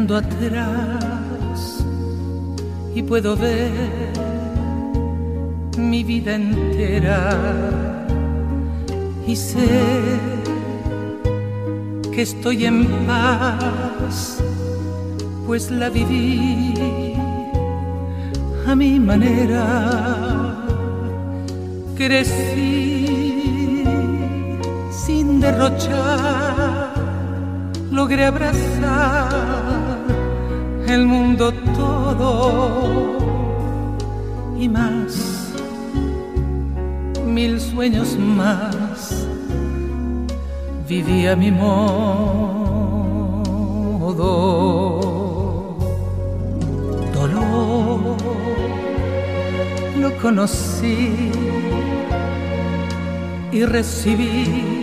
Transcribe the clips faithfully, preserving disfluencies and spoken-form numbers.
mirando atrás y puedo ver mi vida entera y sé que estoy en paz, pues la viví a mi manera. Crecí sin derrochar, logré abrazar el mundo todo y más, mil sueños más, viví a mi modo. Dolor lo conocí y recibí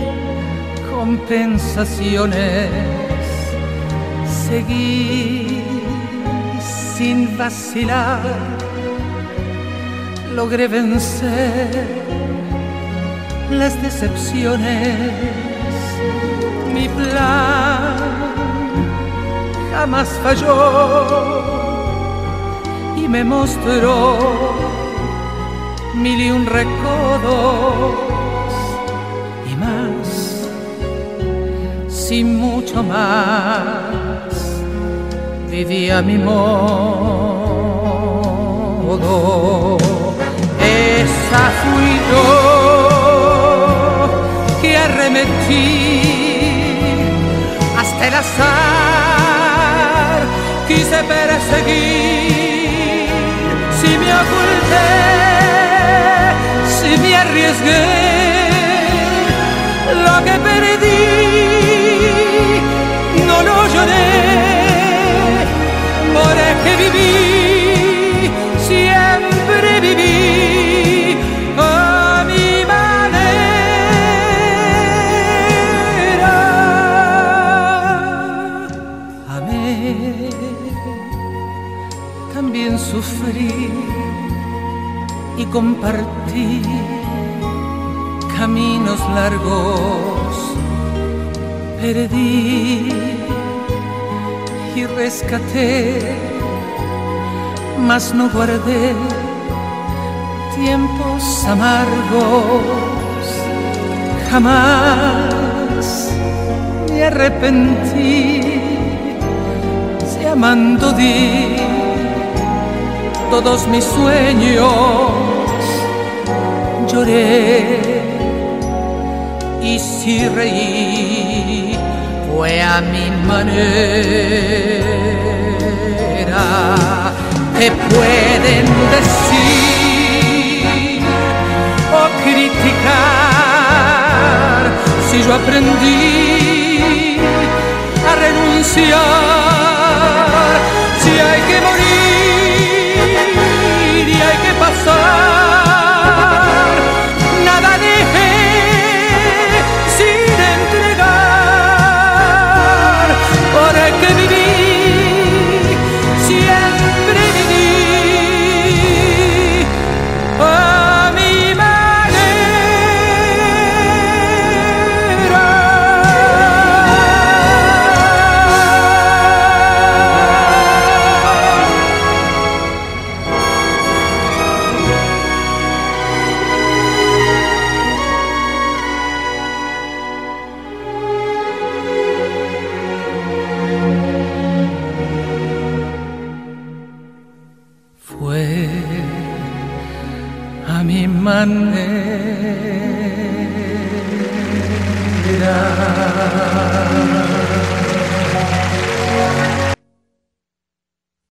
compensaciones. Seguí sin vacilar, logré vencer las decepciones. Mi plan jamás falló y me mostró mil y un recodos y más, sin mucho más, viví a mi modo. Esa fui yo que arremetí hasta el azar, quise perseguir, si me oculté, si me arriesgué, lo que perdí no lo lloré, porque viví, siempre viví a mi manera. Amé, también sufrí y compartí caminos largos, perdí y rescaté, mas no guardé tiempos amargos. Jamás me arrepentí, si amando di todos mis sueños, lloré y si reí fue a mi manera. Te pueden decir o criticar si yo aprendí a renunciar, si hay que morir y hay que pasar, nada dejé sin entregar, porque viví, siempre viví a mi manera. Fue a mi manera.